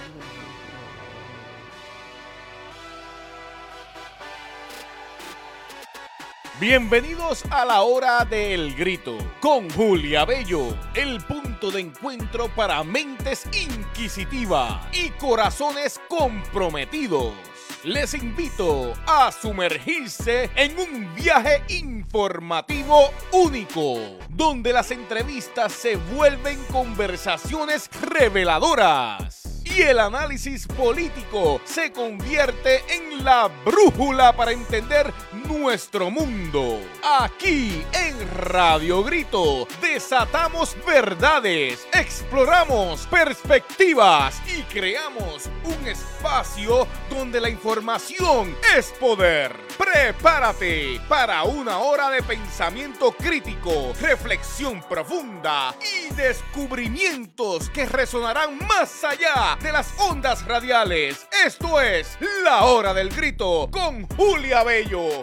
Bienvenidos a la hora del grito con Julia Bello, el punto de encuentro para mentes inquisitivas y corazones comprometidos. Les invito a sumergirse en un viaje informativo único, donde las entrevistas se vuelven conversaciones reveladoras y el análisis político se convierte en la brújula para entender nuestro mundo. Aquí en Radio Grito desatamos verdades, exploramos perspectivas y creamos un espacio donde la información es poder. Prepárate para una hora de pensamiento crítico, reflexión profunda y descubrimientos que resonarán más allá de las ondas radiales. Esto es La Hora del Grito con Julia Bello.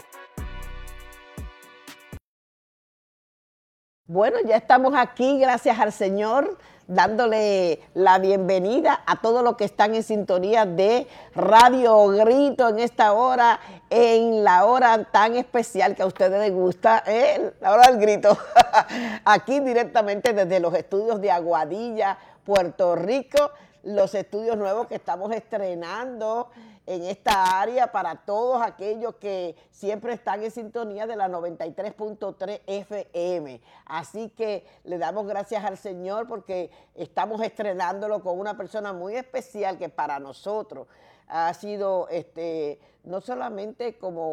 Bueno, ya estamos aquí, gracias al Señor, dándole la bienvenida a todos los que están en sintonía de Radio Grito en esta hora, en la hora tan especial que a ustedes les gusta, la hora del grito, aquí directamente desde los estudios de Aguadilla, Puerto Rico, los estudios nuevos que estamos estrenando en esta área para todos aquellos que siempre están en sintonía de la 93.3 FM. Así que le damos gracias al Señor porque estamos estrenándolo con una persona muy especial que para nosotros ha sido no solamente como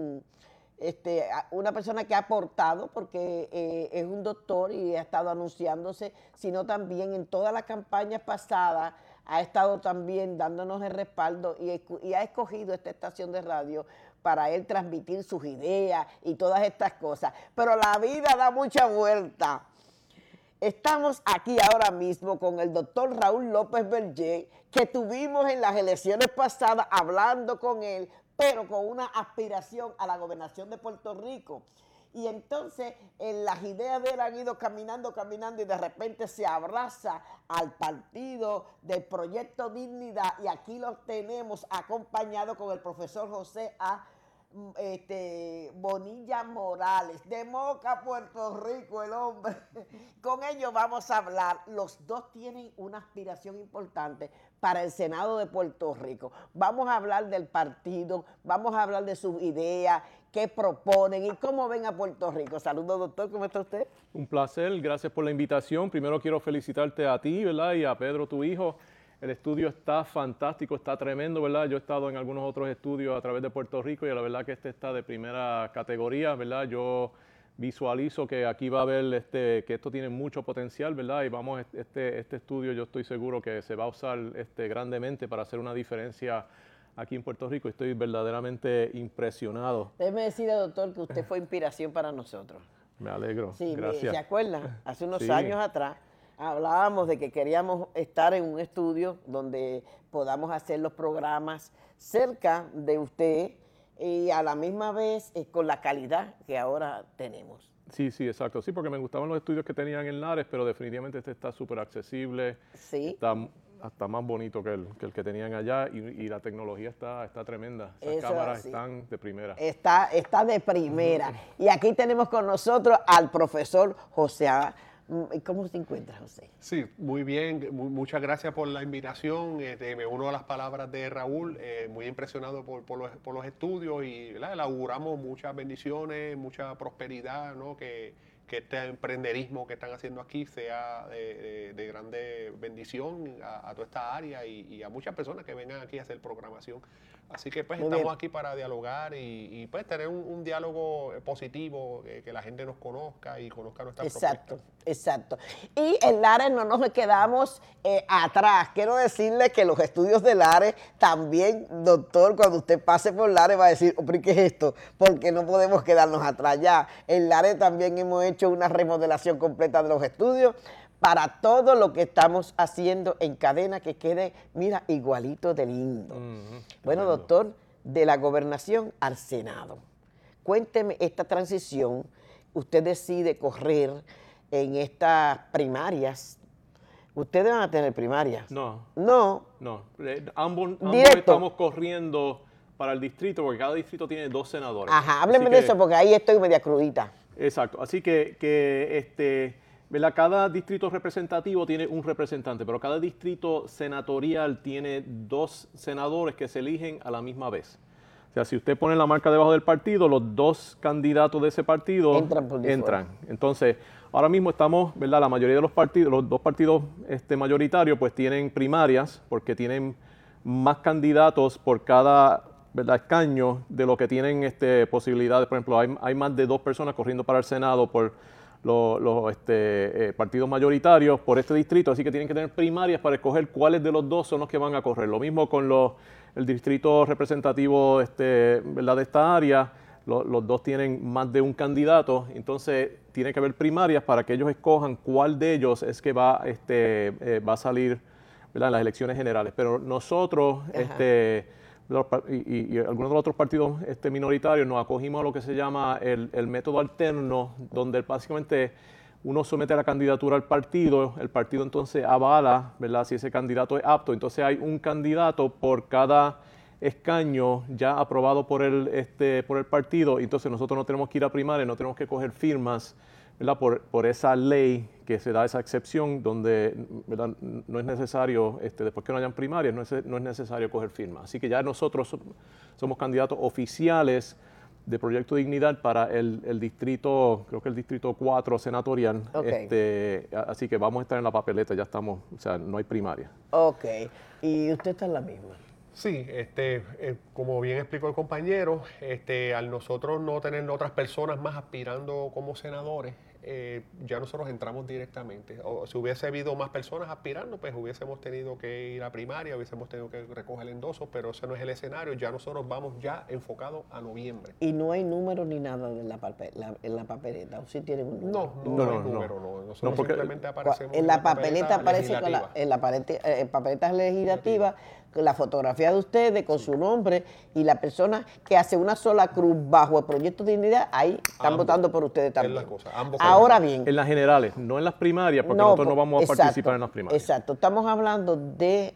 una persona que ha aportado, porque es un doctor y ha estado anunciándose, sino también en todas las campañas pasadas ha estado también dándonos el respaldo y ha escogido esta estación de radio para él transmitir sus ideas y todas estas cosas. Pero la vida da mucha vuelta. Estamos aquí ahora mismo con el doctor Raúl López Vergé, que tuvimos en las elecciones pasadas hablando con él, pero con una aspiración a la gobernación de Puerto Rico. Y entonces las ideas de él han ido caminando y de repente se abraza al partido del Proyecto Dignidad y aquí lo tenemos acompañado con el profesor José A. Bonilla Morales, de Moca, Puerto Rico, el hombre. Con ellos vamos a hablar. Los dos tienen una aspiración importante para el Senado de Puerto Rico. Vamos a hablar del partido, vamos a hablar de sus ideas, qué proponen y cómo ven a Puerto Rico. Saludos, doctor, ¿cómo está usted? Un placer, gracias por la invitación. Primero quiero felicitarte a ti, ¿verdad? Y a Pedro, tu hijo. El estudio está fantástico, está tremendo, ¿verdad? Yo he estado en algunos otros estudios a través de Puerto Rico y la verdad que este está de primera categoría, ¿verdad? Yo visualizo que aquí va a haber, que esto tiene mucho potencial, ¿verdad? Y vamos, este estudio yo estoy seguro que se va a usar grandemente para hacer una diferencia aquí en Puerto Rico. Estoy verdaderamente impresionado. Déjeme decirle, doctor, que usted fue inspiración para nosotros. Me alegro, sí, gracias. ¿Se acuerdan? Hace unos sí. años atrás hablábamos de que queríamos estar en un estudio donde podamos hacer los programas cerca de usted y a la misma vez con la calidad que ahora tenemos. Sí, exacto. Sí, porque me gustaban los estudios que tenían en Lares, pero definitivamente este está súper accesible. Sí. Está hasta más bonito que el que tenían allá y la tecnología está tremenda. Esas cámaras están de primera. Está de primera. Y aquí tenemos con nosotros al profesor José A. ¿Cómo se encuentra, José? Sí, muy bien. Muchas gracias por la invitación. Me uno a las palabras de Raúl. Muy impresionado por los estudios y ¿verdad? Le auguramos muchas bendiciones, mucha prosperidad, ¿no? Que este emprenderismo que están haciendo aquí sea de grande bendición a toda esta área y a muchas personas que vengan aquí a hacer programación. Así que pues estamos aquí para dialogar y pues tener un diálogo positivo, que la gente nos conozca y conozca nuestras propuestas. Exacto. Y en Lares no nos quedamos atrás. Quiero decirle que los estudios de Lares también, doctor, cuando usted pase por Lares va a decir, ¿pero qué es esto? Porque no podemos quedarnos atrás ya. En Lares también hemos hecho una remodelación completa de los estudios para todo lo que estamos haciendo en cadena, que quede, mira, igualito de lindo. Bueno, doctor, de la gobernación al Senado. Cuénteme esta transición. Usted decide correr en estas primarias Ustedes van a tener primarias. No, No. no. Ambos Directo. estamos corriendo para el distrito, porque cada distrito tiene 2 senadores. Ajá, hábleme Así de que- eso porque ahí estoy media crudita. Exacto. Así que ¿verdad? Cada distrito representativo tiene un representante, pero cada distrito senatorial tiene 2 senadores que se eligen a la misma vez. O sea, si usted pone la marca debajo del partido, los 2 candidatos de ese partido Entran por default. entran. Entonces, ahora mismo estamos, ¿verdad? La mayoría de los partidos, los 2 partidos mayoritarios, pues tienen primarias, porque tienen más candidatos por cada, ¿verdad?, escaño de lo que tienen posibilidades. Por ejemplo, hay más de 2 personas corriendo para el Senado por los partidos mayoritarios por este distrito, así que tienen que tener primarias para escoger cuáles de los 2 son los que van a correr. Lo mismo con el distrito representativo ¿verdad?, de esta área. Los 2 tienen más de un candidato, entonces tiene que haber primarias para que ellos escojan cuál de ellos es que va a salir, ¿verdad?, en las elecciones generales. Pero nosotros, y algunos de los otros partidos minoritarios nos acogimos a lo que se llama el método alterno, donde básicamente uno somete la candidatura al partido, el partido entonces avala, ¿verdad?, si ese candidato es apto. Entonces hay un candidato por cada escaño ya aprobado por el partido, entonces nosotros no tenemos que ir a primaria, no tenemos que coger firmas, ¿verdad?, por esa ley que se da esa excepción donde, ¿verdad?, no es necesario, después que no hayan primarias, no es necesario coger firmas. Así que ya nosotros somos candidatos oficiales de Proyecto Dignidad para el distrito, creo que el distrito 4 senatorial. Ok. Así que vamos a estar en la papeleta, ya estamos, o sea, no hay primaria. Ok. Y usted está en la misma. Sí, como bien explicó el compañero, al nosotros no tener otras personas más aspirando como senadores, ya nosotros entramos directamente. O si hubiese habido más personas aspirando, pues hubiésemos tenido que ir a primaria, hubiésemos tenido que recoger el endoso, pero ese no es el escenario. Ya nosotros vamos ya enfocados a noviembre. Y no hay número ni nada en la papeleta. ¿O sí tienen un número? No hay número, no. Nosotros porque simplemente aparecemos En la papeleta aparece legislativa. en la papeleta legislativa con la fotografía de ustedes, con su nombre, y la persona que hace una sola cruz bajo el Proyecto Dignidad, ahí están Ambos. votando por ustedes Es también. la cosa, ambos Ahora corren. bien, En las generales, no en las primarias, porque nosotros no vamos a exacto, participar en las primarias. Exacto, estamos hablando de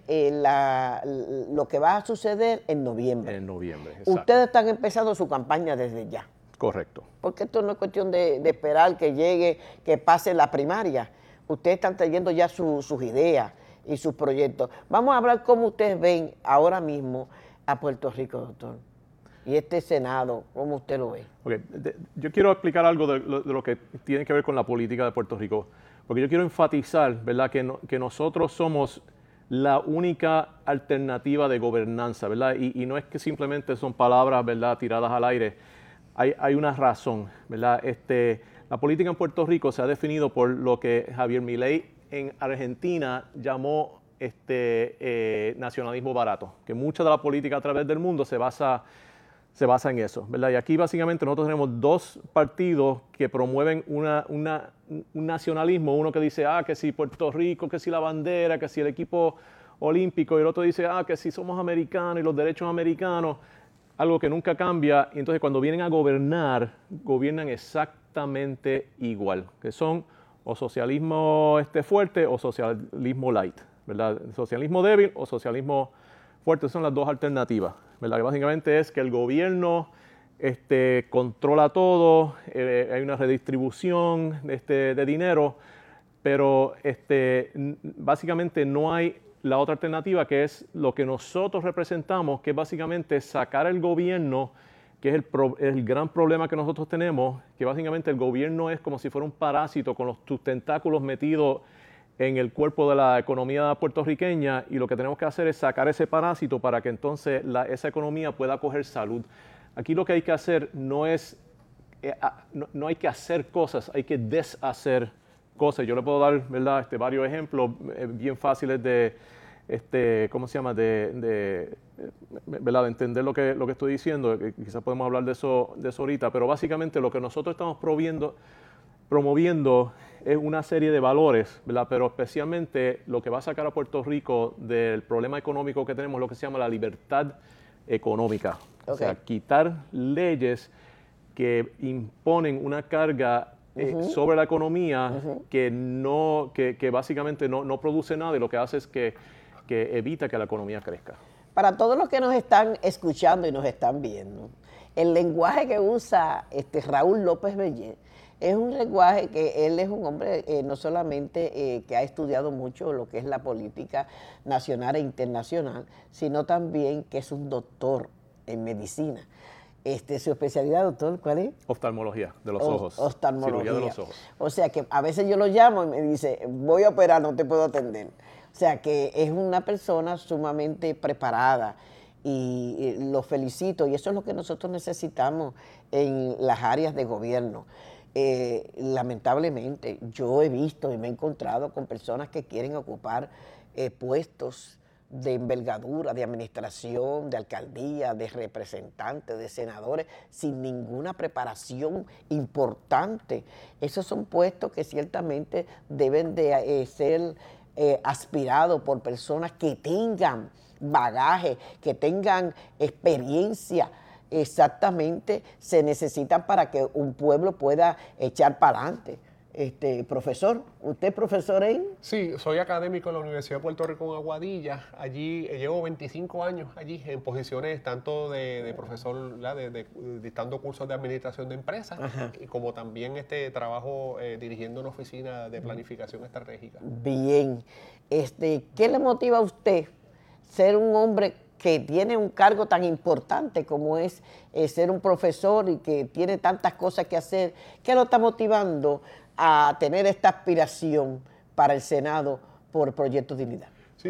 lo que va a suceder en noviembre. En noviembre, exacto. Ustedes están empezando su campaña desde ya. Correcto. Porque esto no es cuestión de esperar que llegue, que pase la primaria. Ustedes están trayendo ya sus ideas y sus proyectos. Vamos a hablar cómo ustedes ven ahora mismo a Puerto Rico, doctor. Y este Senado, ¿cómo usted lo ve? Okay. Yo quiero explicar algo de lo que tiene que ver con la política de Puerto Rico, porque yo quiero enfatizar, ¿verdad?, que nosotros somos la única alternativa de gobernanza, ¿verdad? Y no es que simplemente son palabras, ¿verdad?, tiradas al aire. Hay una razón, ¿verdad? La política en Puerto Rico se ha definido por lo que Javier Milei en Argentina llamó nacionalismo barato, que mucha de la política a través del mundo se basa en eso, ¿verdad? Y aquí básicamente nosotros tenemos 2 partidos que promueven un nacionalismo, uno que dice, que si Puerto Rico, que si la bandera, que si el equipo olímpico, y el otro dice, que si somos americanos y los derechos americanos, algo que nunca cambia, y entonces cuando vienen a gobernar, gobiernan exactamente igual, que son o socialismo fuerte o socialismo light, ¿verdad? Socialismo débil o socialismo fuerte, son las 2 alternativas, ¿verdad? Que básicamente es que el gobierno controla todo, hay una redistribución de dinero, pero básicamente no hay la otra alternativa, que es lo que nosotros representamos, que es básicamente sacar el gobierno, que es el gran problema que nosotros tenemos, que básicamente el gobierno es como si fuera un parásito con sus tentáculos metidos en el cuerpo de la economía puertorriqueña, y lo que tenemos que hacer es sacar ese parásito para que entonces esa economía pueda coger salud. Aquí lo que hay que hacer no hay que hacer cosas, hay que deshacer cosas. Yo le puedo dar, ¿verdad?, varios ejemplos bien fáciles ¿cómo se llama?, ¿verdad?, de entender lo que estoy diciendo. Quizás podemos hablar de eso ahorita, pero básicamente lo que nosotros estamos promoviendo es una serie de valores, ¿verdad?, pero especialmente lo que va a sacar a Puerto Rico del problema económico que tenemos, lo que se llama la libertad económica. O sea, quitar leyes que imponen una carga sobre la economía que básicamente no produce nada y lo que hace es que evita que la economía crezca. Para todos los que nos están escuchando y nos están viendo, el lenguaje que usa Raúl López Bellé es un lenguaje que él es un hombre no solamente que ha estudiado mucho lo que es la política nacional e internacional, sino también que es un doctor en medicina. Su especialidad, doctor, ¿cuál es? Oftalmología de los ojos. Oftalmología. Cirugía de los ojos. O sea que a veces yo lo llamo y me dice, voy a operar, no te puedo atender. O sea que es una persona sumamente preparada y lo felicito y eso es lo que nosotros necesitamos en las áreas de gobierno. Lamentablemente yo he visto y me he encontrado con personas que quieren ocupar puestos de envergadura, de administración, de alcaldía, de representantes, de senadores, sin ninguna preparación importante. Esos son puestos que ciertamente deben de ser aspirados por personas que tengan bagaje, que tengan experiencia. Exactamente se necesitan para que un pueblo pueda echar para adelante. Profesor, ¿usted es profesor en? Sí, soy académico en la Universidad de Puerto Rico en Aguadilla. Allí llevo 25 años allí en posiciones tanto de profesor, dictando cursos de administración de empresas, y como también trabajo dirigiendo una oficina de planificación estratégica. Bien. ¿Qué le motiva a usted ser un hombre que tiene un cargo tan importante como es ser un profesor y que tiene tantas cosas que hacer? ¿Qué lo está motivando a tener esta aspiración para el Senado por Proyecto Dignidad? Sí,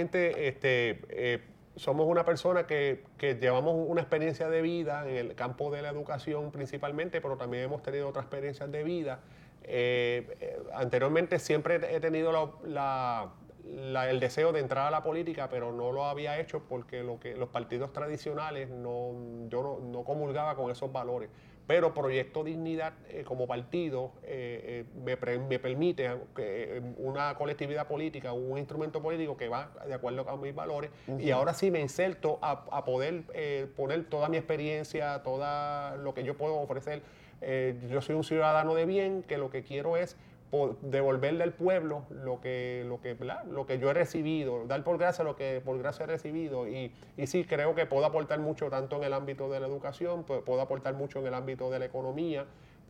ciertamente somos una persona que llevamos una experiencia de vida en el campo de la educación principalmente, pero también hemos tenido otras experiencias de vida. Anteriormente siempre he tenido el deseo de entrar a la política, pero no lo había hecho porque los partidos tradicionales yo no comulgaba con esos valores. Pero Proyecto Dignidad como partido me permite una colectividad política, un instrumento político que va de acuerdo con mis valores, y ahora sí me inserto a poder poner toda mi experiencia, todo lo que yo puedo ofrecer. Yo soy un ciudadano de bien que lo que quiero es devolverle al pueblo lo que yo he recibido, dar por gracia lo que por gracia he recibido, y sí creo que puedo aportar mucho tanto en el ámbito de la educación, puedo aportar mucho en el ámbito de la economía.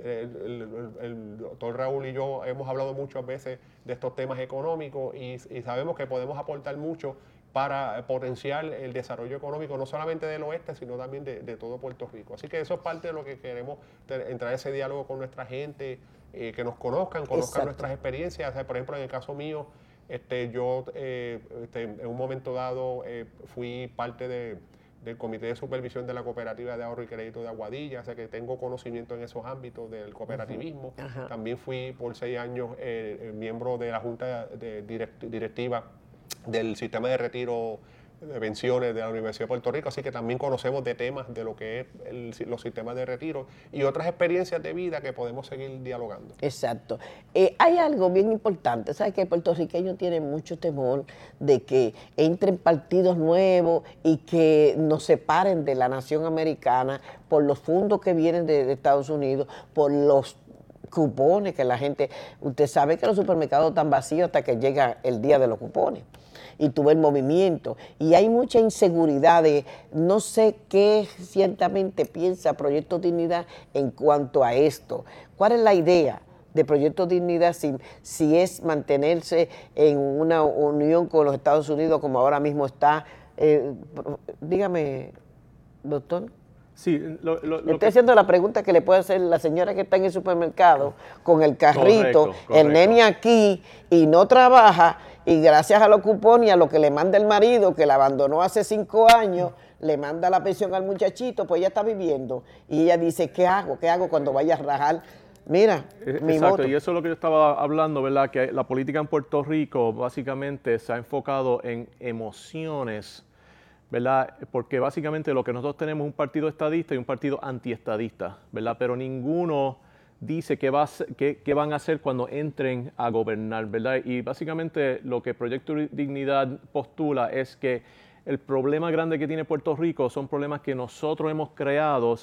El doctor Raúl y yo hemos hablado muchas veces de estos temas económicos y sabemos que podemos aportar mucho para potenciar el desarrollo económico, no solamente del oeste, sino también de todo Puerto Rico. Así que eso es parte de lo que queremos, entrar en ese diálogo con nuestra gente, que nos conozcan nuestras experiencias. O sea, por ejemplo, en el caso mío, yo en un momento dado fui parte del Comité de Supervisión de la Cooperativa de Ahorro y Crédito de Aguadilla, o sea que tengo conocimiento en esos ámbitos del cooperativismo. También fui por 6 años miembro de la Junta Directiva del Sistema de Retiro de Pensiones de la Universidad de Puerto Rico, así que también conocemos de temas de lo que es los sistemas de retiro y otras experiencias de vida que podemos seguir dialogando. Exacto. Hay algo bien importante, ¿sabes? Que el puertorriqueño tiene mucho temor de que entren partidos nuevos y que nos separen de la nación americana por los fondos que vienen de Estados Unidos, por los cupones que la gente... Usted sabe que los supermercados están vacíos hasta que llega el día de los cupones. Y tuve el movimiento. Y hay mucha inseguridad de no sé qué ciertamente piensa Proyecto Dignidad en cuanto a esto. ¿Cuál es la idea de Proyecto Dignidad si es mantenerse en una unión con los Estados Unidos como ahora mismo está? Dígame, doctor. Sí, estoy haciendo la pregunta que le puede hacer la señora que está en el supermercado con el carrito, correcto. El nene aquí y no trabaja, y gracias a los cupones y a lo que le manda el marido, que la abandonó hace 5 años, le manda la pensión al muchachito, pues ella está viviendo. Y ella dice, ¿qué hago? ¿Qué hago cuando vaya a rajar? Mira, mi exacto, voto. Y eso es lo que yo estaba hablando, ¿verdad? Que la política en Puerto Rico básicamente se ha enfocado en emociones, ¿verdad? Porque básicamente lo que nosotros tenemos es un partido estadista y un partido antiestadista, ¿verdad? Pero ninguno dice qué van a hacer cuando entren a gobernar, ¿verdad? Y básicamente lo que Proyecto Dignidad postula es que el problema grande que tiene Puerto Rico son problemas que nosotros hemos creado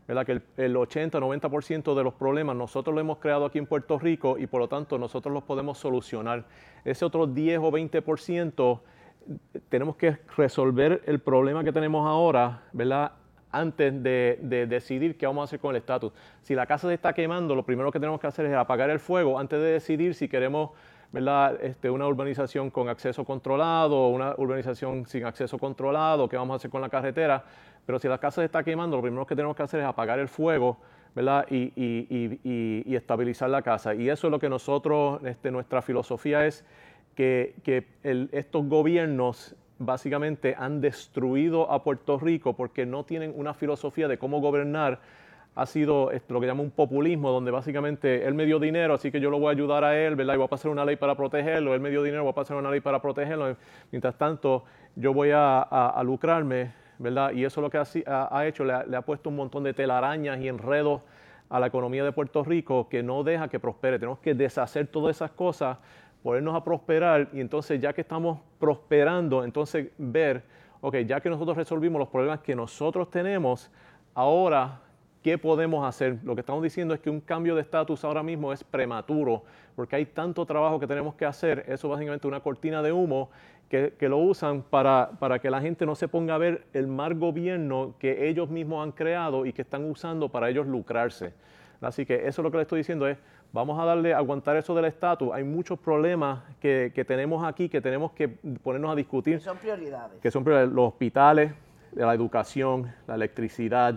¿verdad? Que el 80-90% de los problemas nosotros los hemos creado aquí en Puerto Rico y por lo tanto nosotros los podemos solucionar. Ese otro 10 o 20% tenemos que resolver el problema que tenemos ahora, ¿verdad? Antes de decidir qué vamos a hacer con el estatus. Si la casa se está quemando, lo primero que tenemos que hacer es apagar el fuego antes de decidir si queremos, ¿verdad? Una urbanización con acceso controlado o una urbanización sin acceso controlado, qué vamos a hacer con la carretera. Pero si la casa se está quemando, lo primero que tenemos que hacer es apagar el fuego, ¿verdad? Y estabilizar la casa. Y eso es lo que nosotros, nuestra filosofía es que estos gobiernos básicamente han destruido a Puerto Rico porque no tienen una filosofía de cómo gobernar. Ha sido lo que llama un populismo, donde básicamente él me dio dinero, así que yo lo voy a ayudar a él, ¿verdad? Y voy a pasar una ley para protegerlo. Él me dio dinero, voy a pasar una ley para protegerlo. Mientras tanto, yo voy a lucrarme, ¿verdad? Y eso es lo que ha hecho, le ha puesto un montón de telarañas y enredos a la economía de Puerto Rico que no deja que prospere. Tenemos que deshacer todas esas cosas, ponernos a prosperar y entonces ya que estamos prosperando, entonces ver, ok, ya que nosotros resolvimos los problemas que nosotros tenemos, ahora, ¿qué podemos hacer? Lo que estamos diciendo es que un cambio de estatus ahora mismo es prematuro, porque hay tanto trabajo que tenemos que hacer, eso básicamente es una cortina de humo que lo usan para que la gente no se ponga a ver el mal gobierno que ellos mismos han creado y que están usando para ellos lucrarse. Así que eso es lo que le estoy diciendo es, vamos a aguantar eso del estatus. Hay muchos problemas que tenemos aquí que tenemos que ponernos a discutir. Que son prioridades. Que son prioridades. Los hospitales, la educación, la electricidad,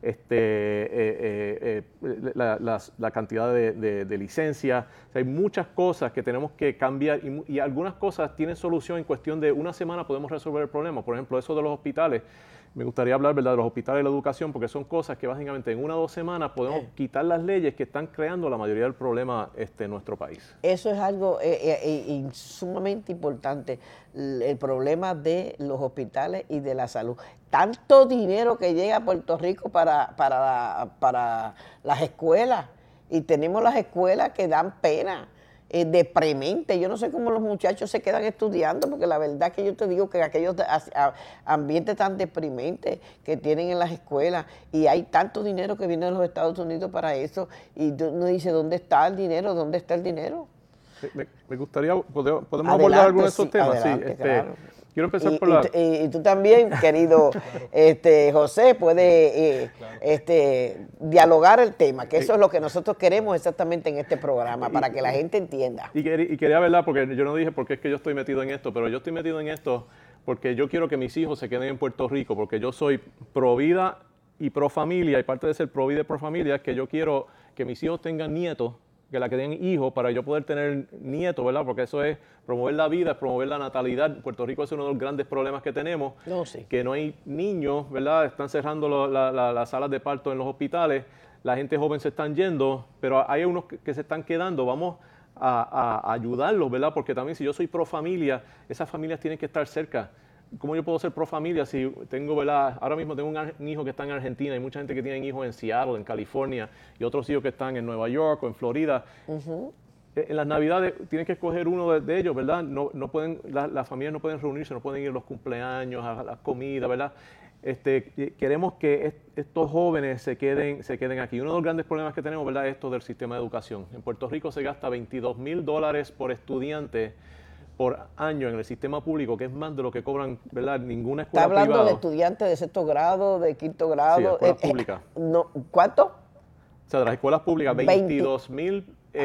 la cantidad de licencias. O sea, hay muchas cosas que tenemos que cambiar y algunas cosas tienen solución en cuestión de una semana podemos resolver el problema. Por ejemplo, eso de los hospitales. Me gustaría hablar, ¿verdad?, de los hospitales y la educación, porque son cosas que básicamente en 1 o 2 semanas podemos quitar las leyes que están creando la mayoría del problema en nuestro país. Eso es algo sumamente importante, el problema de los hospitales y de la salud. Tanto dinero que llega a Puerto Rico para las escuelas, y tenemos las escuelas que dan pena. Deprimente. Yo no sé cómo los muchachos se quedan estudiando, porque la verdad que yo te digo que aquellos ambientes tan deprimentes que tienen en las escuelas, y hay tanto dinero que viene de los Estados Unidos para eso, y uno dice, ¿dónde está el dinero? ¿Dónde está el dinero? Me gustaría, ¿podemos Adelante, abordar algunos de estos temas? Adelante, Sí, claro. Quiero empezar por la... Y tú también, querido José, puedes dialogar el tema, que eso es lo que nosotros queremos exactamente en este programa, para que la gente entienda. Y quería verla, porque yo no dije por qué es que yo estoy metido en esto, pero yo estoy metido en esto porque yo quiero que mis hijos se queden en Puerto Rico, porque yo soy pro vida y pro familia, y parte de ser pro vida y pro familia es que yo quiero que mis hijos tengan nietos, que la que den hijos para yo poder tener nietos, ¿verdad? Porque eso es promover la vida, es promover la natalidad. Puerto Rico es uno de los grandes problemas que tenemos, que no hay niños, ¿verdad? Están cerrando las salas de parto en los hospitales, la gente joven se están yendo, pero hay unos que se están quedando. Vamos a ayudarlos, ¿verdad? Porque también si yo soy pro familia, esas familias tienen que estar cerca. ¿Cómo yo puedo ser pro familia si tengo, ¿verdad? Ahora mismo tengo un hijo que está en Argentina, hay mucha gente que tiene hijos en Seattle, en California, y otros hijos que están en Nueva York o en Florida. En las Navidades tienen que escoger uno de ellos, ¿verdad? No pueden, las familias no pueden reunirse, no pueden ir a los cumpleaños, a las comidas, ¿verdad? Queremos que estos jóvenes se queden aquí. Uno de los grandes problemas que tenemos, ¿verdad?, es esto del sistema de educación. En Puerto Rico se gasta $22,000 por estudiante por año en el sistema público, que es más de lo que cobran, ¿verdad?, ninguna escuela privada. Está hablando de estudiantes de 6º grado, de 5º grado. Sí, escuelas públicas. No, ¿cuánto? O sea, de las escuelas públicas, 22,000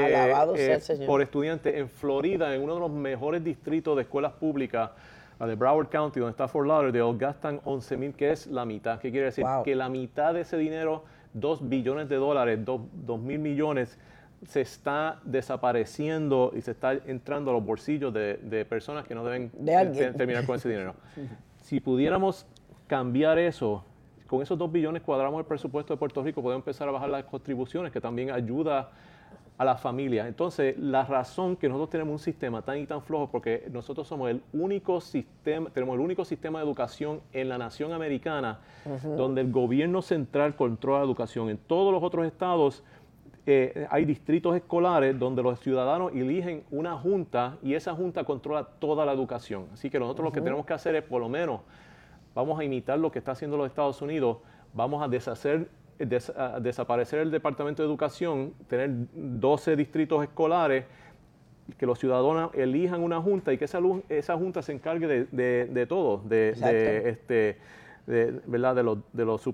por estudiante. En Florida, en uno de los mejores distritos de escuelas públicas, la de Broward County, donde está Fort Lauderdale, gastan 11,000, que es la mitad. ¿Qué quiere decir? Wow. Que la mitad de ese dinero, $2 billones, 2,000 millones, se está desapareciendo y se está entrando a los bolsillos de personas que no deben terminar con ese dinero. Si pudiéramos cambiar eso, con esos 2 billones cuadramos el presupuesto de Puerto Rico, podemos empezar a bajar las contribuciones, que también ayuda a las familias. Entonces, la razón que nosotros tenemos un sistema tan y tan flojo, porque nosotros somos el único sistema, tenemos el único sistema de educación en la nación americana, donde el gobierno central controla la educación. En todos los otros estados hay distritos escolares donde los ciudadanos eligen una junta y esa junta controla toda la educación. Así que nosotros lo que tenemos que hacer es, por lo menos, vamos a imitar lo que está haciendo los Estados Unidos, vamos a deshacer desaparecer el Departamento de Educación, tener 12 distritos escolares, que los ciudadanos elijan una junta y que esa junta se encargue de todo, ¿verdad? de los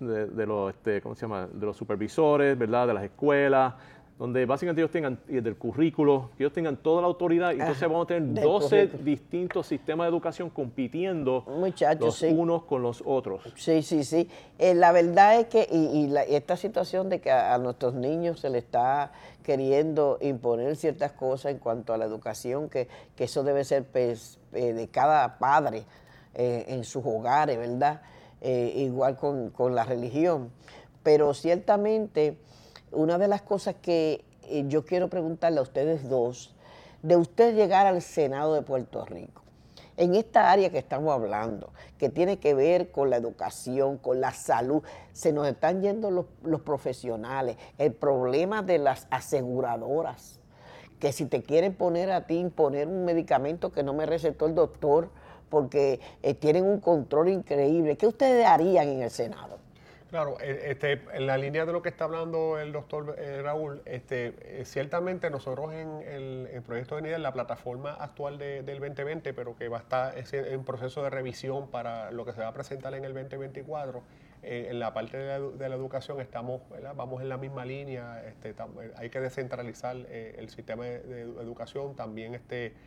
supervisores, ¿verdad? De las escuelas, donde básicamente ellos tengan, y del currículo, que ellos tengan toda la autoridad, y entonces vamos a tener 12 distintos sistemas de educación compitiendo los unos con los otros. Sí, sí, sí. La verdad es que esta situación de que a nuestros niños se les está queriendo imponer ciertas cosas en cuanto a la educación, que eso debe ser de cada padre en sus hogares, ¿verdad? Igual con la religión. Pero ciertamente, una de las cosas que yo quiero preguntarle a ustedes dos, de usted llegar al Senado de Puerto Rico, en esta área que estamos hablando, que tiene que ver con la educación, con la salud, se nos están yendo los profesionales, el problema de las aseguradoras, que si te quieren poner a ti, imponer un medicamento que no me recetó el doctor, porque tienen un control increíble, ¿qué ustedes harían en el Senado? Claro, en la línea de lo que está hablando el doctor Raúl, ciertamente nosotros en el proyecto de NIDA, en la plataforma actual del 2020, pero que va a estar en proceso de revisión para lo que se va a presentar en el 2024, en la parte de la educación vamos en la misma línea, hay que descentralizar el sistema de educación, también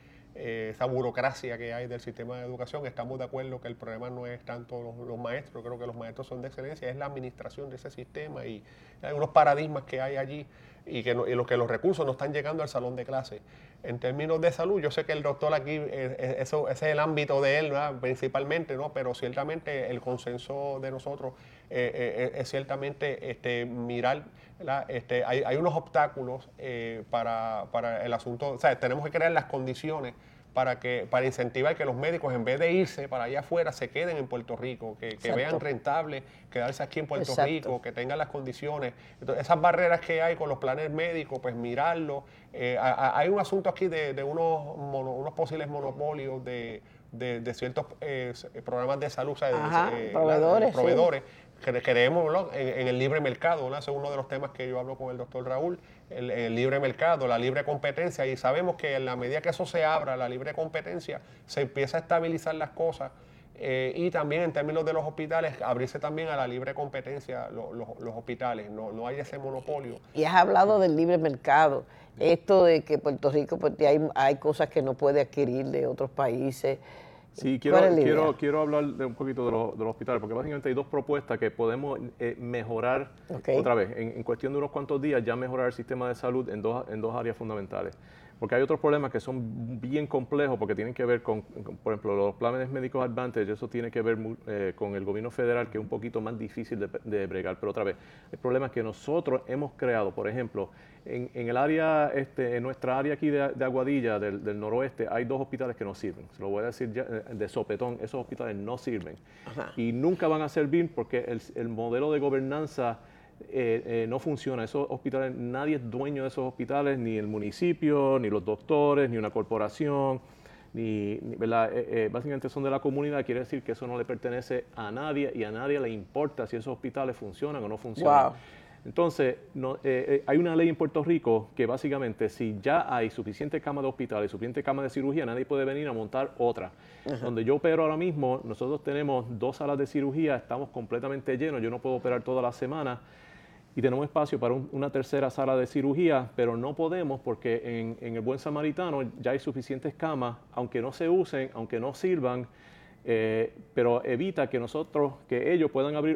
esa burocracia que hay del sistema de educación. Estamos de acuerdo que el problema no es tanto los maestros, creo que los maestros son de excelencia, es la administración de ese sistema y hay unos paradigmas que hay allí y que los recursos no están llegando al salón de clase. En términos de salud, yo sé que el doctor aquí, ese es el ámbito de él, ¿verdad? Principalmente, ¿no? Pero ciertamente el consenso de nosotros es ciertamente mirar, ¿verdad? Hay unos obstáculos para el asunto, o sea, tenemos que crear las condiciones para incentivar que los médicos, en vez de irse para allá afuera, se queden en Puerto Rico, que vean rentable quedarse aquí en Puerto Rico, que tengan las condiciones. Entonces, esas barreras que hay con los planes médicos, pues mirarlo. Hay un asunto aquí de unos posibles monopolios de ciertos programas de salud, o sea, proveedores. Creemos, ¿no? en el libre mercado, ¿no? Ese es uno de los temas que yo hablo con el doctor Raúl, el libre mercado, la libre competencia, y sabemos que en la medida que eso se abra, la libre competencia, se empieza a estabilizar las cosas, y también en términos de los hospitales, abrirse también a la libre competencia los hospitales, no hay ese monopolio. Y has hablado del libre mercado, esto de que Puerto Rico pues, hay cosas que no puede adquirir de otros países. Sí, quiero hablar un poquito de los hospitales, porque básicamente hay dos propuestas que podemos mejorar otra vez. En cuestión de unos cuantos días ya mejorar el sistema de salud en dos áreas fundamentales. Porque hay otros problemas que son bien complejos, porque tienen que ver con por ejemplo, los planes médicos Advantage, eso tiene que ver con el gobierno federal, que es un poquito más difícil de bregar. Pero otra vez, hay problemas que nosotros hemos creado. Por ejemplo, en el área, en nuestra área aquí de Aguadilla, del noroeste, hay dos hospitales que no sirven. Se lo voy a decir ya, de sopetón, esos hospitales no sirven. Ajá. Y nunca van a servir porque el modelo de gobernanza no funciona. Esos hospitales, nadie es dueño de esos hospitales, ni el municipio, ni los doctores, ni una corporación, ¿verdad? Básicamente son de la comunidad, quiere decir que eso no le pertenece a nadie y a nadie le importa si esos hospitales funcionan o no funcionan. Wow. Entonces, hay una ley en Puerto Rico que básicamente si ya hay suficiente cama de hospital y suficiente cama de cirugía, nadie puede venir a montar otra. Ajá. Donde yo opero ahora mismo, nosotros tenemos 2 salas de cirugía, estamos completamente llenos, yo no puedo operar toda la semana y tenemos espacio para una tercera sala de cirugía, pero no podemos porque en el Buen Samaritano ya hay suficientes camas, aunque no se usen, aunque no sirvan, pero evita que ellos puedan abrir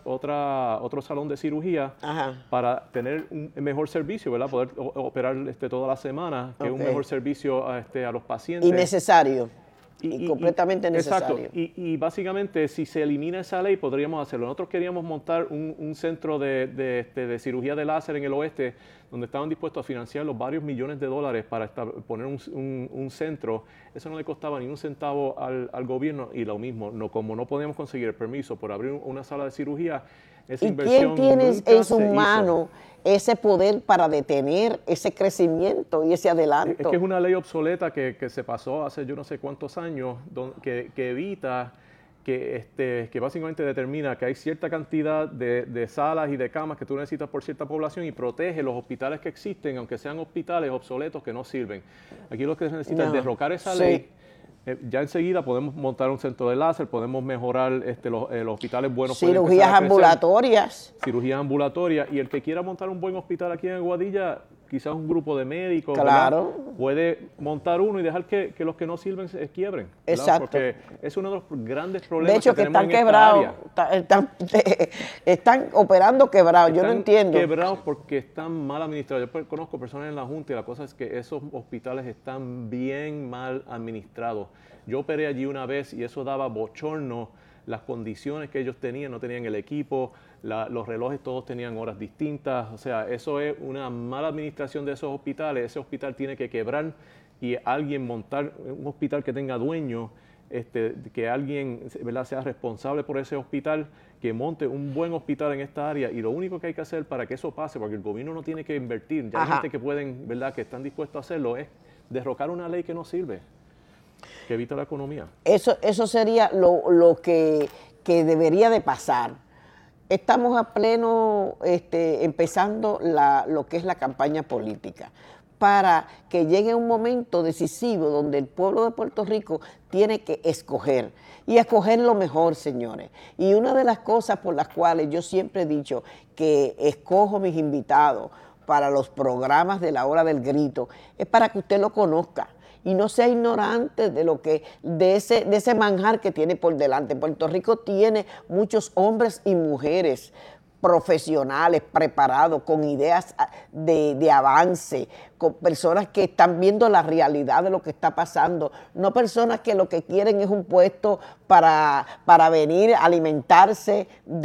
otro salón de cirugía. Ajá. Para tener un mejor servicio, ¿verdad? Poder operar toda la semana, que es un mejor servicio a los pacientes. Y necesario. Y completamente necesario. Exacto. Y básicamente, si se elimina esa ley, podríamos hacerlo. Nosotros queríamos montar un centro de cirugía de láser en el oeste, donde estaban dispuestos a financiar los varios millones de dólares para poner un centro. Eso no le costaba ni un centavo al gobierno, y lo mismo, como no podíamos conseguir el permiso por abrir una sala de cirugía, esa inversión. ¿Y quién tiene en su mano ese poder para detener ese crecimiento y ese adelanto? Es que es una ley obsoleta que se pasó hace yo no sé cuántos años, que evita que básicamente determina que hay cierta cantidad de salas y de camas que tú necesitas por cierta población y protege los hospitales que existen, aunque sean hospitales obsoletos que no sirven. Aquí lo que se necesita es derrocar esa ley. Ya enseguida podemos montar un centro de láser, podemos mejorar los hospitales buenos. Cirugías ambulatorias. Cirugías ambulatorias. Y el que quiera montar un buen hospital aquí en Aguadilla, quizás un grupo de médicos, claro, puede montar uno y dejar que los que no sirven se quiebren. Exacto. Porque es uno de los grandes problemas de hecho, que están tenemos quebrados, están operando quebrados, yo no entiendo. Están quebrados porque están mal administrados. Yo conozco personas en la Junta y la cosa es que esos hospitales están bien mal administrados. Yo operé allí una vez y eso daba bochorno, las condiciones que ellos tenían, no tenían el equipo, los relojes todos tenían horas distintas, o sea, eso es una mala administración de esos hospitales. Ese hospital tiene que quebrar y alguien montar un hospital que tenga dueño, que alguien, ¿verdad?, sea responsable por ese hospital, que monte un buen hospital en esta área. Y lo único que hay que hacer para que eso pase, porque el gobierno no tiene que invertir, ya hay gente que pueden, ¿verdad?, que están dispuestos a hacerlo, es derrocar una ley que no sirve, que evita la economía. Eso sería lo que debería de pasar. Estamos a pleno empezando lo que es la campaña política, para que llegue un momento decisivo donde el pueblo de Puerto Rico tiene que escoger, y escoger lo mejor, señores. Y una de las cosas por las cuales yo siempre he dicho que escojo mis invitados para los programas de la Hora del Grito, es para que usted lo conozca y no sea ignorante de ese manjar que tiene por delante. Puerto Rico tiene muchos hombres y mujeres profesionales, preparados, con ideas de avance, con personas que están viendo la realidad de lo que está pasando, no personas que lo que quieren es un puesto para venir a alimentarse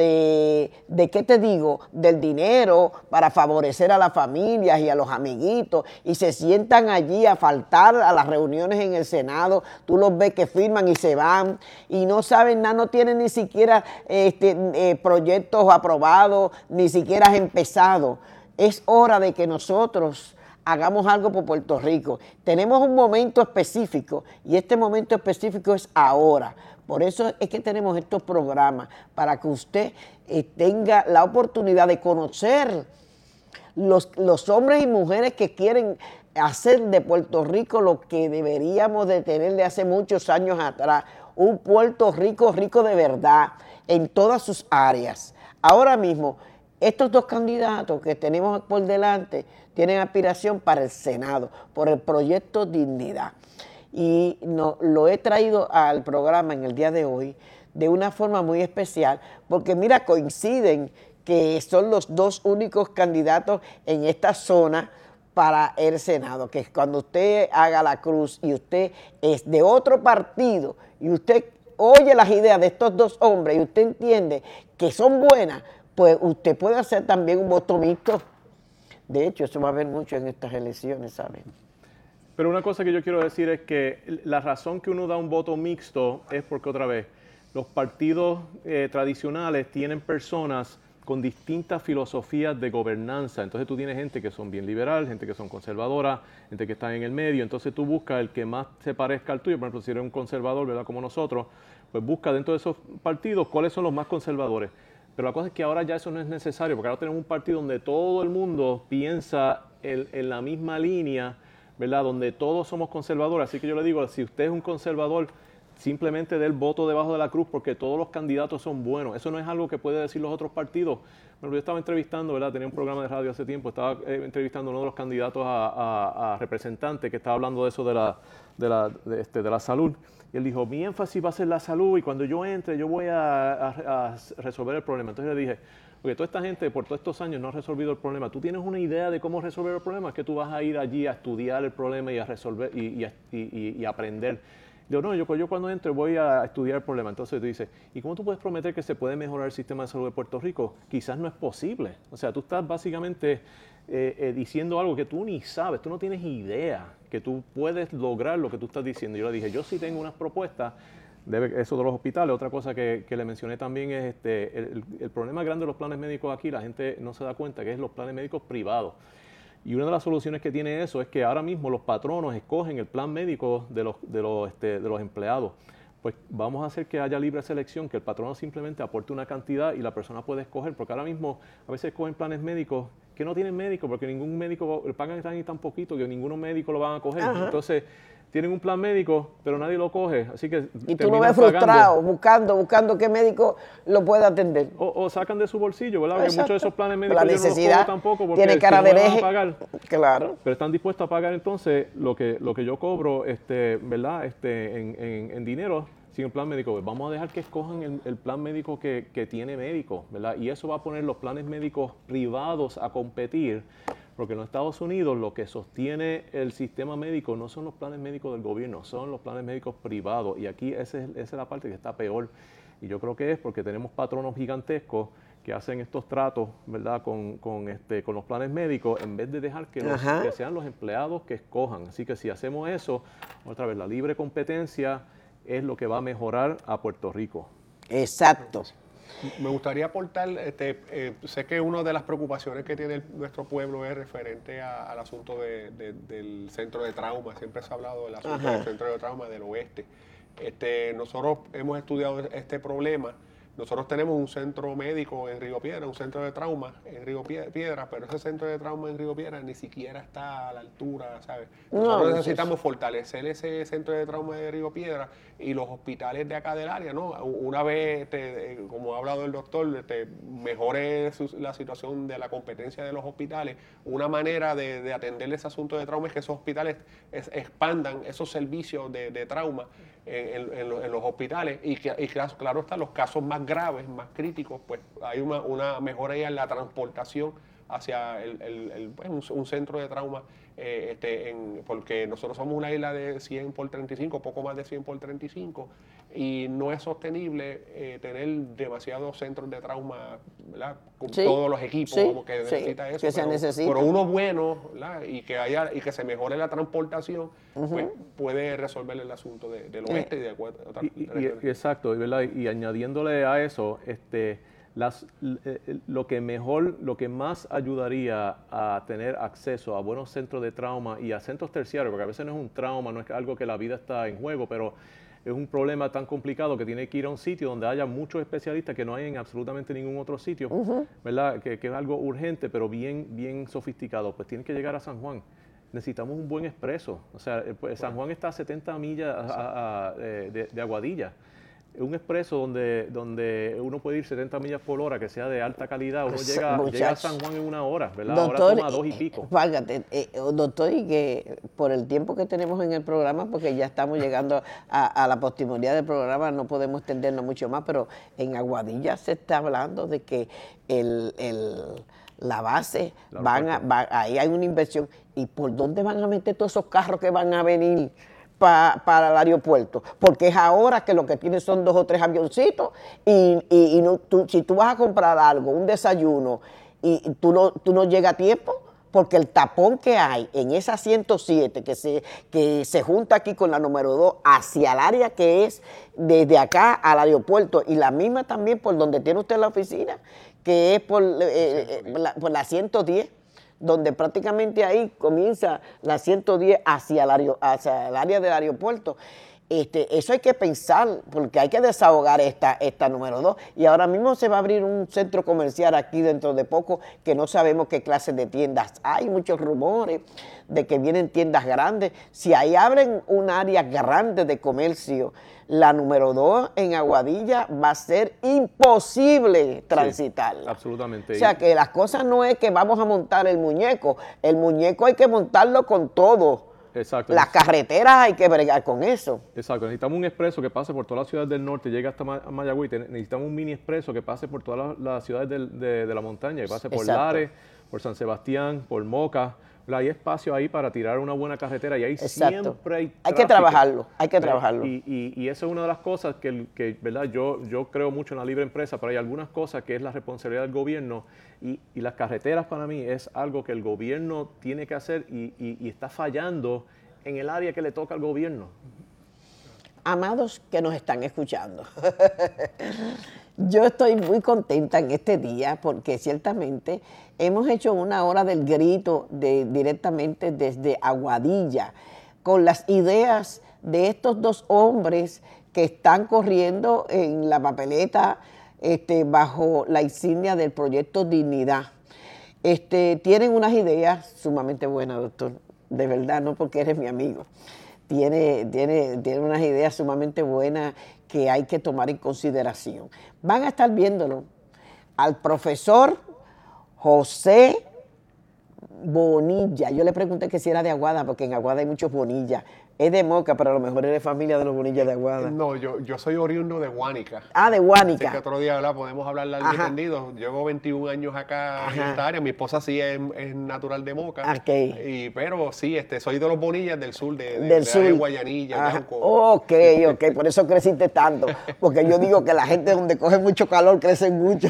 de ¿qué te digo?, del dinero, para favorecer a las familias y a los amiguitos, y se sientan allí a faltar a las reuniones en el Senado. Tú los ves que firman y se van, y no saben nada, no tienen ni siquiera proyectos aprobados, ni siquiera has empezado. Es hora de que nosotros hagamos algo por Puerto Rico. Tenemos un momento específico y este momento específico es ahora. Por eso es que tenemos estos programas, para que usted tenga la oportunidad de conocer los hombres y mujeres que quieren hacer de Puerto Rico lo que deberíamos de tener de hace muchos años atrás, un Puerto Rico rico de verdad en todas sus áreas. Ahora mismo, estos dos candidatos que tenemos por delante tienen aspiración para el Senado por el proyecto Dignidad. Y lo he traído al programa en el día de hoy de una forma muy especial, porque mira, coinciden que son los dos únicos candidatos en esta zona para el Senado, que cuando usted haga la cruz y usted es de otro partido y usted oye las ideas de estos dos hombres y usted entiende que son buenas, pues usted puede hacer también un voto mixto. De hecho, eso va a haber mucho en estas elecciones, ¿saben? Pero una cosa que yo quiero decir es que la razón que uno da un voto mixto es porque, otra vez, los partidos tradicionales tienen personas con distintas filosofías de gobernanza. Entonces tú tienes gente que son bien liberal, gente que son conservadora, gente que está en el medio. Entonces tú buscas el que más se parezca al tuyo. Por ejemplo, si eres un conservador, ¿verdad?, como nosotros, pues busca dentro de esos partidos cuáles son los más conservadores. Pero la cosa es que ahora ya eso no es necesario, porque ahora tenemos un partido donde todo el mundo piensa en la misma línea, ¿verdad?, donde todos somos conservadores. Así que yo le digo, si usted es un conservador, simplemente dé el voto debajo de la cruz, porque todos los candidatos son buenos. Eso no es algo que pueden decir los otros partidos. Bueno, yo estaba entrevistando, ¿verdad?, tenía un programa de radio hace tiempo, estaba entrevistando a uno de los candidatos a representante que estaba hablando de eso de la salud. Y él dijo, mi énfasis va a ser la salud y cuando yo entre yo voy a resolver el problema. Entonces le dije, porque toda esta gente por todos estos años no ha resolvido el problema. ¿Tú tienes una idea de cómo resolver el problema? Es que tú vas a ir allí a estudiar el problema y a resolver y aprender. Digo, no, yo cuando entre voy a estudiar el problema. Entonces tú dices, ¿y cómo tú puedes prometer que se puede mejorar el sistema de salud de Puerto Rico? Quizás no es posible. O sea, tú estás básicamente diciendo algo que tú ni sabes, tú no tienes idea que tú puedes lograr lo que tú estás diciendo. Yo le dije, yo sí tengo unas propuestas, eso de los hospitales. Otra cosa que le mencioné también es el problema grande de los planes médicos aquí, la gente no se da cuenta, que es los planes médicos privados. Y una de las soluciones que tiene eso es que ahora mismo los patronos escogen el plan médico de los empleados. pues vamos a hacer que haya libre selección, que el patrono simplemente aporte una cantidad y la persona puede escoger, porque ahora mismo a veces cogen planes médicos que no tienen médico, porque ningún médico, le pagan tan poquito que ninguno médico lo van a coger. Ajá. Entonces, tienen un plan médico, pero nadie lo coge, así que Y tú lo ves frustrado, buscando qué médico lo pueda atender. O sacan de su bolsillo, ¿verdad? Porque Exacto. muchos de esos planes médicos La yo no los necesidad cojo tampoco porque tiene cara si no de me van a hereje. pagar. Claro. Pero están dispuestos a pagar entonces lo que yo cobro, ¿verdad? En dinero sin el plan médico. Pues vamos a dejar que escojan el plan médico que tiene médico, ¿verdad? Y eso va a poner los planes médicos privados a competir, porque en los Estados Unidos lo que sostiene el sistema médico no son los planes médicos del gobierno, son los planes médicos privados. Y aquí esa es la parte que está peor. Y yo creo que es porque tenemos patronos gigantescos que hacen estos tratos, ¿verdad?, con los planes médicos, en vez de dejar que sean los empleados que escojan. Así que si hacemos eso, otra vez, la libre competencia es lo que va a mejorar a Puerto Rico. Exacto. Me gustaría aportar, sé que una de las preocupaciones que tiene nuestro pueblo es referente al asunto del centro de trauma. Siempre se ha hablado del asunto del centro de trauma del oeste. Nosotros hemos estudiado este problema. Nosotros tenemos un centro médico en Río Piedra, un centro de trauma en Río Piedra, pero ese centro de trauma en Río Piedra ni siquiera está a la altura, ¿sabes? Nosotros necesitamos fortalecer ese centro de trauma de Río Piedra y los hospitales de acá del área, ¿no? Una vez, como ha hablado el doctor, mejore la situación de la competencia de los hospitales. Una manera de atender ese asunto de trauma es que esos hospitales expandan esos servicios de trauma en los hospitales y claro está, los casos más graves, más críticos, pues hay una mejora en la transportación hacia un centro de trauma, porque nosotros somos una isla de 100 por 35, poco más de 100 por 35, y no es sostenible tener demasiados centros de trauma, ¿verdad? Con todos los equipos que necesita eso, que se necesita. Pero uno bueno, ¿verdad? y que se mejore la transportación, pues puede resolver el asunto del oeste y de otras regiones. Exacto, ¿verdad? Y añadiéndole a eso, lo que más ayudaría a tener acceso a buenos centros de trauma y a centros terciarios, porque a veces no es un trauma, no es algo que la vida está en juego, pero es un problema tan complicado que tiene que ir a un sitio donde haya muchos especialistas que no hay en absolutamente ningún otro sitio, ¿verdad? Que es algo urgente, pero bien sofisticado. Pues tiene que llegar a San Juan. Necesitamos un buen expreso. O sea, pues San Juan está a 70 millas de Aguadilla. Un expreso donde uno puede ir 70 millas por hora, que sea de alta calidad, uno llega a San Juan en 1 hora, ¿verdad? Doctor, ahora toma 2 y pico. Fájate, doctor, y que por el tiempo que tenemos en el programa, porque ya estamos llegando a la posterioridad del programa, no podemos extendernos mucho más, pero en Aguadilla se está hablando de que la base, ahí hay una inversión, ¿y por dónde van a meter todos esos carros que van a venir para el aeropuerto? Porque es ahora que lo que tienes son 2 o 3 avioncitos y no, si tú vas a comprar algo, un desayuno, y tú no llegas a tiempo, porque el tapón que hay en esa 107 que se junta aquí con la número 2 hacia el área que es desde acá al aeropuerto, y la misma también por donde tiene usted la oficina, que es por la 110, donde prácticamente ahí comienza la 110 hacia el área del aeropuerto. Eso hay que pensar, porque hay que desahogar esta número 2. Y ahora mismo se va a abrir un centro comercial aquí dentro de poco, que no sabemos qué clase de tiendas. Hay muchos rumores de que vienen tiendas grandes. Si ahí abren un área grande de comercio, la número 2 en Aguadilla va a ser imposible transitarla. Sí, absolutamente. O sea, que las cosas no es que vamos a montar el muñeco hay que montarlo con todo. Exacto. Las carreteras hay que bregar con eso. Exacto. Necesitamos un expreso que pase por todas las ciudades del norte, llegue hasta Mayagüez. Necesitamos un mini expreso que pase por todas las ciudades de la montaña, que pase por Lares, por San Sebastián, por Moca. Hay espacio ahí para tirar una buena carretera y ahí siempre hay tráfico. Hay que trabajarlo. Y eso es una de las cosas que ¿verdad? Yo creo mucho en la libre empresa, pero hay algunas cosas que es la responsabilidad del gobierno y las carreteras para mí es algo que el gobierno tiene que hacer y está fallando en el área que le toca al gobierno. Amados que nos están escuchando, yo estoy muy contenta en este día porque ciertamente hemos hecho una hora del grito directamente desde Aguadilla con las ideas de estos dos hombres que están corriendo en la papeleta bajo la insignia del proyecto Dignidad. Tienen unas ideas sumamente buenas, doctor, de verdad, no porque eres mi amigo. Tiene unas ideas sumamente buenas que hay que tomar en consideración. Van a estar viéndolo al profesor José Bonilla. Yo le pregunté que si era de Aguada, porque en Aguada hay muchos Bonillas. Es de Moca, pero a lo mejor es de familia de los Bonillas de Aguada. No, yo soy oriundo de Guánica. Ah, de Guánica. Así que otro día, ¿verdad? Podemos hablar largo y tendido. Llevo 21 años acá en esta área. Mi esposa sí es natural de Moca. Okay. Pero sí, soy de los Bonillas del sur, del sur. De Guayanilla, Yauco. Ok, por eso creciste tanto. Porque yo digo que la gente donde coge mucho calor crece mucho.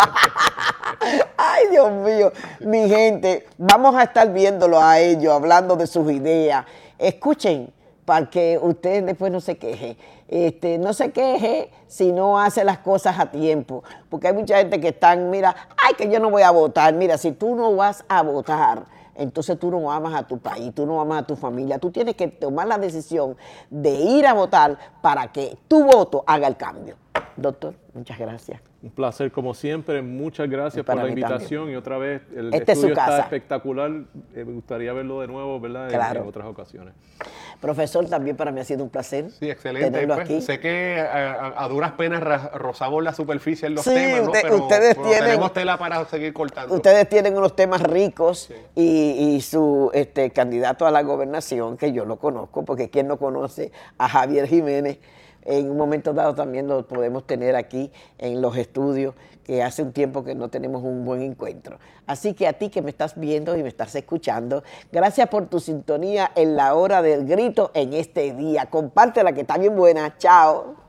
Ay, Dios mío. Mi gente, vamos a estar viéndolo a ellos, hablando de sus ideas. Escuchen, para que usted después no se queje. No se queje si no hace las cosas a tiempo. Porque hay mucha gente que están, mira, ay, que yo no voy a votar. Mira, si tú no vas a votar, entonces tú no amas a tu país, tú no amas a tu familia. Tú tienes que tomar la decisión de ir a votar para que tu voto haga el cambio. Doctor, muchas gracias. Un placer como siempre, muchas gracias por la invitación también. Y otra vez el Esta estudio es su casa. está espectacular, me gustaría verlo de nuevo, ¿verdad? Claro. En otras ocasiones. Profesor, también para mí ha sido un placer. Sí, excelente. Tenerlo Pues, aquí. sé que a duras penas rozamos la superficie en los Sí, temas, ¿no? Pero tenemos tela para seguir cortando. Ustedes tienen unos temas ricos, sí. y su candidato a la gobernación, que yo lo conozco, porque ¿quién no conoce a Javier Jiménez? En un momento dado también lo podemos tener aquí en los estudios, que hace un tiempo que no tenemos un buen encuentro. Así que a ti que me estás viendo y me estás escuchando, gracias por tu sintonía en la hora del grito en este día. Compártela que está bien buena. Chao.